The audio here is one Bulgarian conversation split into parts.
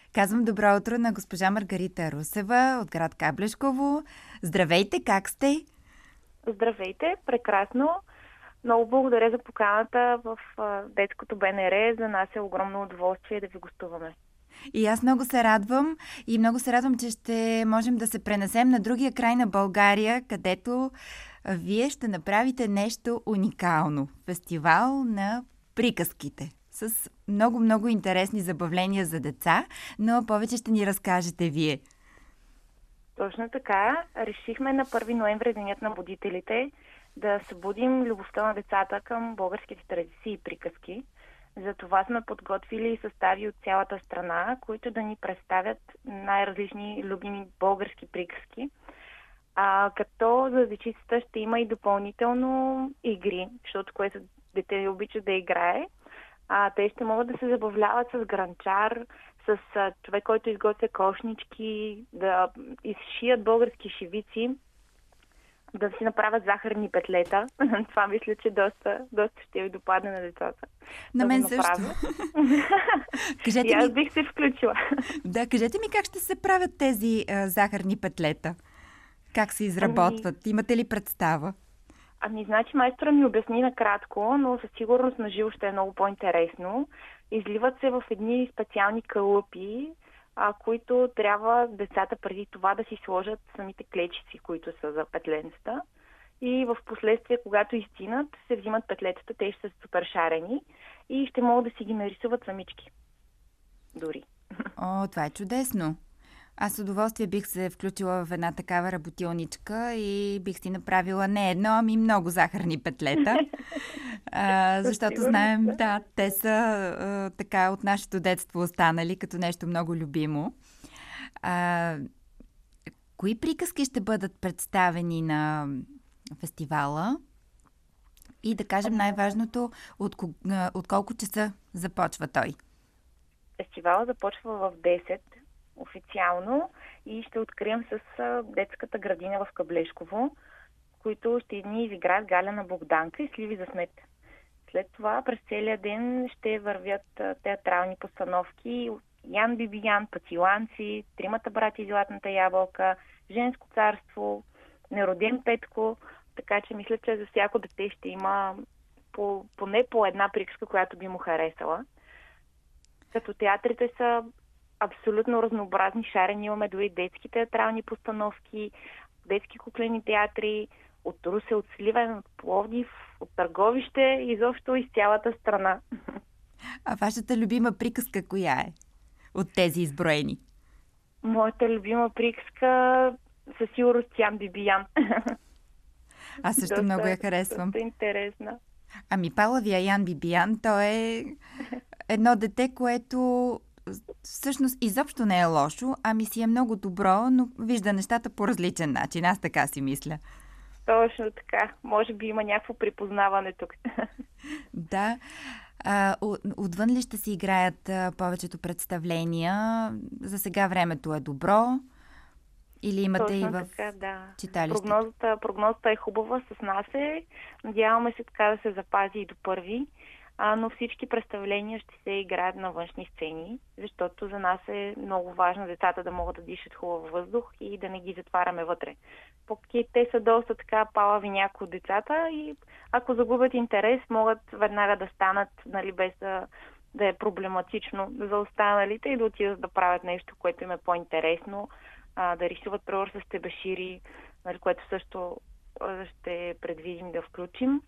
Казвам добро утро на госпожа Маргарита Русева от град Каблешково. Здравейте, как сте? Здравейте, прекрасно. Много благодаря за поканата в детското БНР. За нас е огромно удоволствие да ви гостуваме. И аз много се радвам че ще можем да се пренесем на другия край на България, където вие ще направите нещо уникално. Фестивал на приказките с много интересни забавления за деца, но повече ще ни разкажете вие. Точно така. Решихме на 1 ноември, Денят на будителите, да събудим любовта на децата към българските традиции и приказки. Затова сме подготвили състави от цялата страна, които да ни представят най-различни любими български приказки. Като за дечицата ще има и допълнително игри, защото което дете обича да играе. Те ще могат да се забавляват с гранчар, с човек, който изготвя кошнички, да изшият български шивици, да си направят захарни петлета. Това мисля, че доста ще ви допадне на децата. На мен също. И аз бих се включила. Да, кажете ми как ще се правят тези захарни петлета? Как се изработват? Имате ли представа? Значи майстора ми обясни накратко, но със сигурност на живо ще е много по-интересно. Изливат се в едни специални кълъпи, които трябва децата преди това да си сложат самите клечици, които са за петленцата. И в последствие, когато изтинат, се взимат петлетата, те ще са супер шарени и ще могат да си ги нарисуват самички. Дори. О, това е чудесно! Аз с удоволствие бих се включила в една такава работилничка и бих си направила не едно, ами много захарни петлета. Защото знаем, те са така от нашето детство останали като нещо много любимо. Кои приказки ще бъдат представени на фестивала? И да кажем най-важното, от колко часа започва той? Фестивалът започва в 10 официално и ще открием с детската градина в Каблешково, които ще ни изиграят Галяна Богданка и Сливи за смет. След това през целия ден ще вървят театрални постановки Ян Бибиян, Пациланци, Тримата брати и Златната ябълка, Женско царство, Нероден Петко, така че мисля, че за всяко дете ще има поне по една приказка, която би му харесала. Като театрите са абсолютно разнообразни, шарени, имаме дори детски театрални постановки, детски куклени театри, от Русе, от Сливен, от Пловдив, от Търговище, изобщо из цялата страна. А вашата любима приказка коя е от тези изброени? Моята любима приказка със сигурност Ян Бибиян. Аз също много я харесвам. Доста интересна. Палавия Ян Бибиян, той е едно дете, което всъщност изобщо не е лошо, си е много добро, но вижда нещата по различен начин. Аз така си мисля. Точно така. Може би има някакво припознаване тук. Да. Отвън ли ще си играят повечето представления? За сега времето е добро? Или имате точно и в така, да. читалището? Прогнозата е хубава с нас. Надяваме се така да се запази и до 1, но всички представления ще се играят на външни сцени, защото за нас е много важно децата да могат да дишат хубав въздух и да не ги затваряме вътре. Те са доста така палави някои от децата и ако загубят интерес, могат веднага да станат, без да е проблематично за останалите и да отидат да правят нещо, което им е по-интересно, да рисуват превър с тебешири, което също ще предвидим да включим.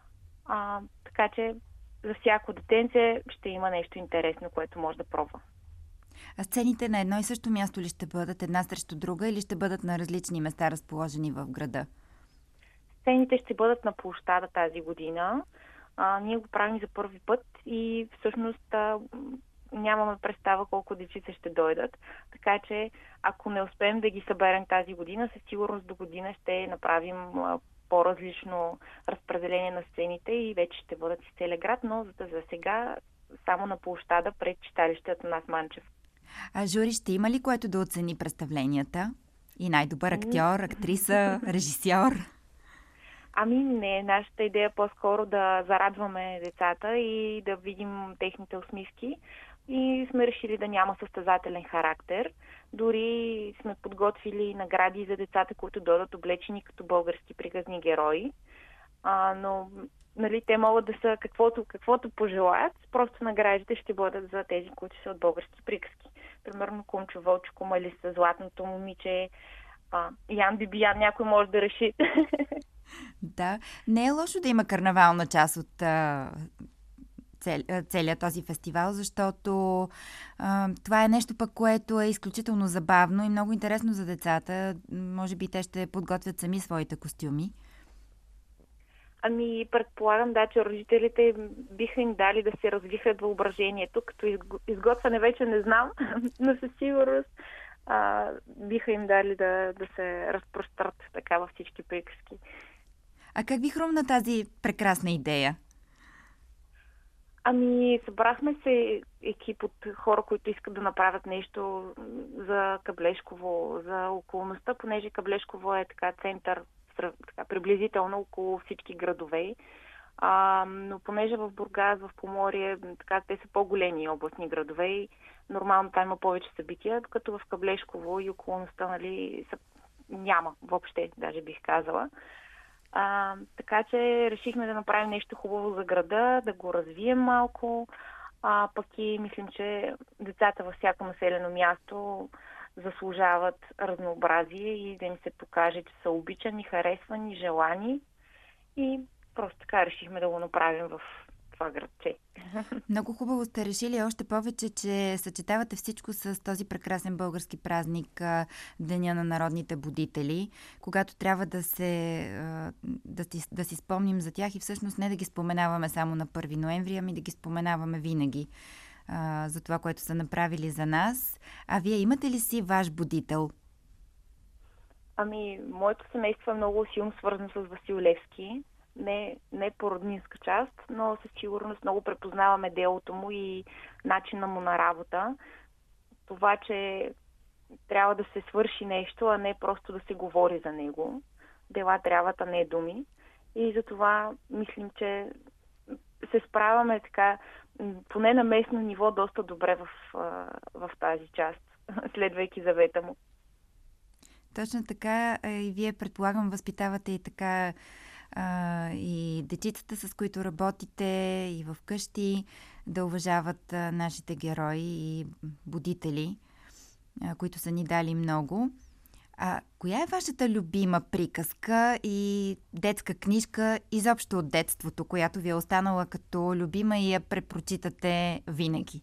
Така че за всяко детенце ще има нещо интересно, което може да пробва. А сцените на едно и също място ли ще бъдат една срещу друга или ще бъдат на различни места, разположени в града? Сцените ще бъдат на площада тази година. Ние го правим за първи път и всъщност нямаме представа колко дечица ще дойдат. Така че ако не успеем да ги съберем тази година, със сигурност до година ще направим по-различно разпределение на сцените и вече ще бъдат из целия град, но за сега само на площада пред читалището на Манчев. А жури ще има ли което да оцени представленията? И най-добър актьор, актриса, режисьор? Не, нашата идея е по-скоро да зарадваме децата и да видим техните усмивки. и сме решили да няма състезателен характер. Дори сме подготвили награди за децата, които дойдат облечени като български приказни герои. Но нали, те могат да са каквото пожелаят, просто наградите ще бъдат за тези, които са от български приказки. Примерно Кумчо Вълчко, Малиса, Златното момиче, Ян Бибиян, някой може да реши. Да, не е лошо да има карнавална част от целият този фестивал, защото това е нещо пък, което е изключително забавно и много интересно за децата. Може би те ще подготвят сами своите костюми. Предполагам, да, че родителите биха им дали да се развихрят въображението. Като изготвяне вече не знам, но със сигурност биха им дали да се разпрострат така във всички приказки. А как ви хрумна тази прекрасна идея? Събрахме се екип от хора, които искат да направят нещо за Каблешково, за околността, понеже Каблешково е така център, така, приблизително около всички градове. Но понеже в Бургас, в Поморие, така, те са по-големи областни градове и нормално там има повече събития, като в Каблешково и околността, нали, няма въобще, даже бих казала. Така че решихме да направим нещо хубаво за града, да го развием малко. Пък и мислим, че децата във всяко населено място заслужават разнообразие и да им се покаже, че са обичани, харесвани, желани. И просто така решихме да го направим в това градче. Много хубаво сте решили, още повече, че съчетавате всичко с този прекрасен български празник, Деня на народните будители, когато трябва да си спомним за тях и всъщност не да ги споменаваме само на 1 ноември, ами да ги споменаваме винаги за това, което са направили за нас. А вие имате ли си ваш будител? Моето семейство е много силно свързано с Васил Левски. Не по роднинска част, но със сигурност много препознаваме делото му и начина му на работа. Това, че трябва да се свърши нещо, а не просто да се говори за него. Дела трябват, а не думи. И затова мислим, че се справяме така, поне на местно ниво, доста добре в тази част, следвайки завета му. Точно така. И вие, предполагам, възпитавате и така и дечицата, с които работите и в къщи, да уважават нашите герои и будители, които са ни дали много. Коя е вашата любима приказка и детска книжка изобщо от детството, която ви е останала като любима и я препрочитате винаги?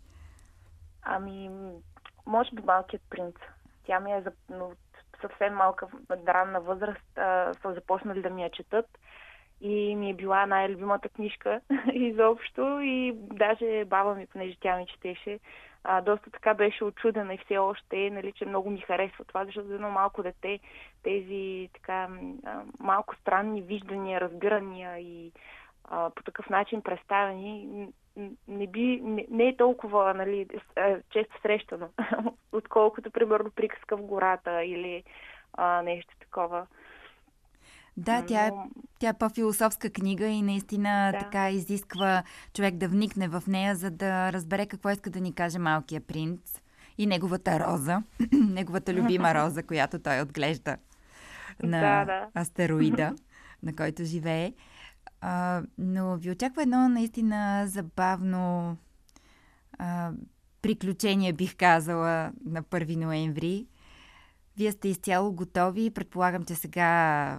Може би Малкият принц. Тя ми е съвсем малка, ранна възраст, са започнали да ми я четат и ми е била най-любимата книжка изобщо и даже баба ми, понеже тя ми четеше, доста така беше очудена и все още, нали, че много ми харесва това, защото за едно малко дете тези така малко странни виждания, разбирания и по такъв начин представени не е толкова, нали, често срещано, отколкото, примерно, приказка в гората или нещо такова. Да, тя е по-философска книга и наистина така изисква човек да вникне в нея, за да разбере какво иска да ни каже Малкия принц и неговата роза, неговата любима роза, която той отглежда на астероида, на който живее. Но ви очаква едно наистина забавно приключение, бих казала, на 1 ноември. Вие сте изцяло готови. Предполагам, че сега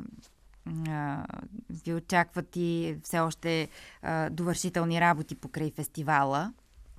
ви очакват и все още довършителни работи покрай фестивала.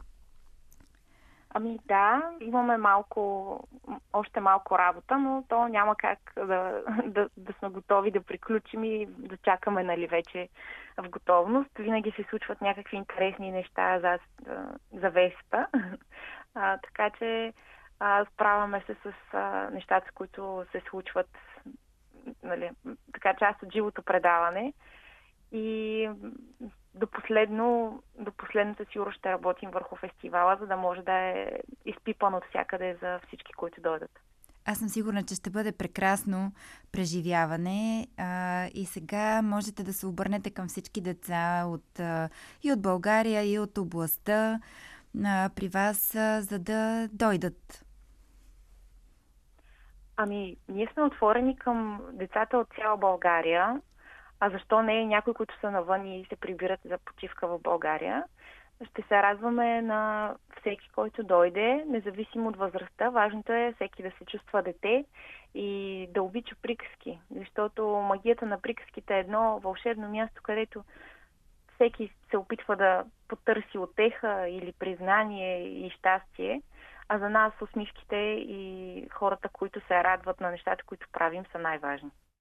Да, имаме още малко работа, но то няма как да сме готови да приключим и да чакаме, нали, вече в готовност. Винаги се случват някакви интересни неща за Веста. Така че справяме се с нещата, които се случват, нали, така част от живото предаване. И до последната сигурно ще работим върху фестивала, за да може да е изпипан от всякъде за всички, които дойдат. Аз съм сигурна, че ще бъде прекрасно преживяване и сега можете да се обърнете към всички деца и от България, и от областта, при вас, за да дойдат? Ами, ние сме отворени към децата от цяла България, а защо не някои, които са навън и се прибират за почивка в България. Ще се радваме на всеки, който дойде, независимо от възрастта. Важното е всеки да се чувства дете и да обича приказки, защото магията на приказките е едно вълшебно място, където всеки се опитва да потърси утеха или признание и щастие, а за нас усмивките и хората, които се радват на нещата, които правим, са най-важни.